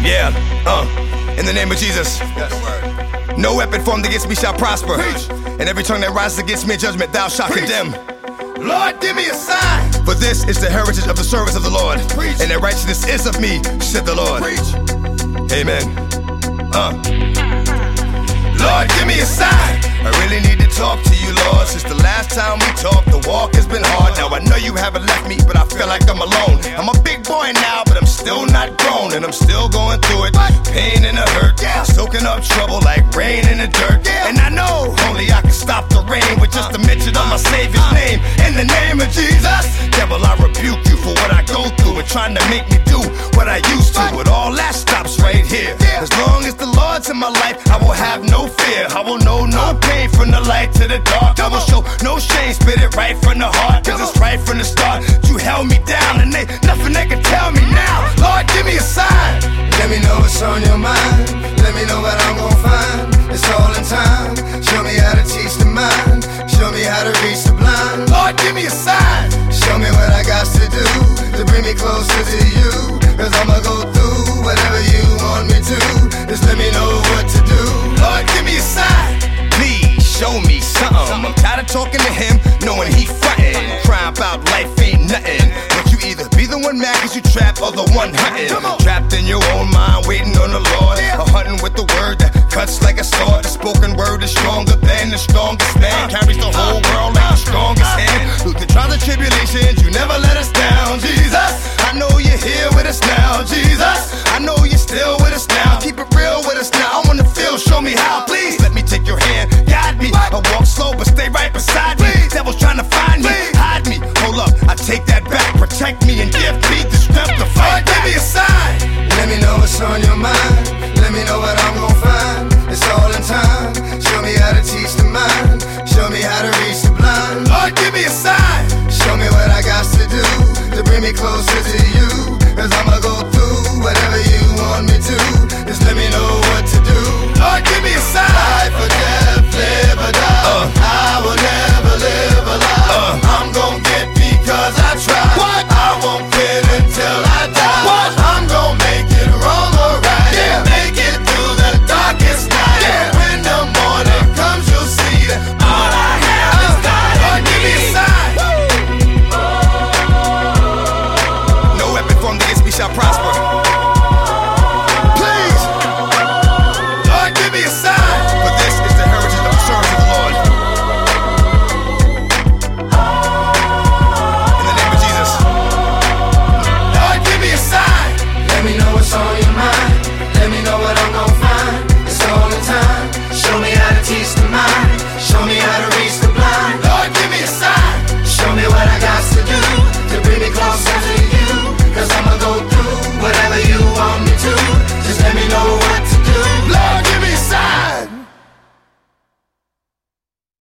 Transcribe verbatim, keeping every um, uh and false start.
Yeah, uh, in the name of Jesus. No weapon formed against me shall prosper. And every tongue that rises against me in judgment thou shalt condemn. Lord, give me a sign. For this is the heritage of the service of the Lord. And the righteousness is of me, said the Lord. Amen. Uh. Lord, give me a sign. I really need to talk to you, Lord. Since the last time we talked, the walk has been hard. Now I know you haven't left me, but I feel like I'm alone. I'm a big boy now, but I'm still not grown. And I'm still going through it. Pain and the hurt, soaking up trouble like rain in the dirt. And I know only I can stop the rain with just a mention of my Savior's name. In the name of Jesus, devil, I rebuke you for what I go through and trying to make me do what I used to. But all that stops right here. As long as the Lord's in my life, I will have no fear. I will know no pain from the light to the dark. I will show no shame, spit it right from the heart. Cause it's right from the start. You held me down and they, nothing they can tell me now. Lord, give me a sign. Let me know what's on your mind. Let me know what I'm gon' find. It's all in time. Show me how to teach the mind. Show me how to reach the blind. Lord, give me a sign. Show me what I got to do to bring me closer to you. Cause I'ma go through whatever you want me to. Just let me know what to do. Lord, give me a sign. Please show me something. I'm tired of talking to him, knowing he frontin'. Crying about life ain't nothing. But you either be the one mad cause you trapped or the one hunting. Trapped in your own mind, waiting on the Lord. Or hunting with the word that cuts like a sword. The spoken word is stronger than the strongest man. Carries the whole world like the strongest hand. Through the trials and tribulations, you never let us down, Jesus. I know you're here with us now, Jesus. I know you're still with us now. Keep it real with us now. I wanna feel, show me how, please. Let me take your hand, guide me. I walk slow, but stay right beside me.